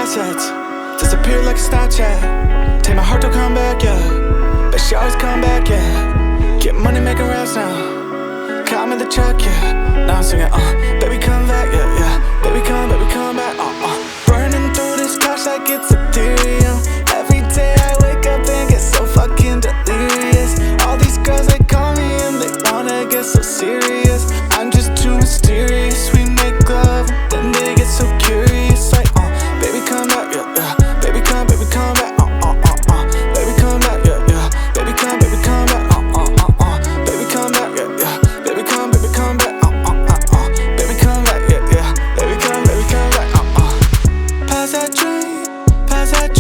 assets, disappear like a Snapchat. Take my heart to come back, yeah. But she always come back, yeah. Get money making raps now. Climb in the truck, yeah. Now I'm singing, baby come back, yeah, yeah. Baby come back, Burning through this cash like it's ethereum. Every day I wake up and get so fucking delirious. All these girls, they call me and they wanna get so serious. I'm just too mysterious. We make love, then they get so curious. Like, baby come back, yeah, yeah. Baby come back, Baby come back, yeah, yeah. Baby come back, Baby come back, yeah, yeah. Baby come back, Baby come back, yeah, yeah. Baby come back, Pass that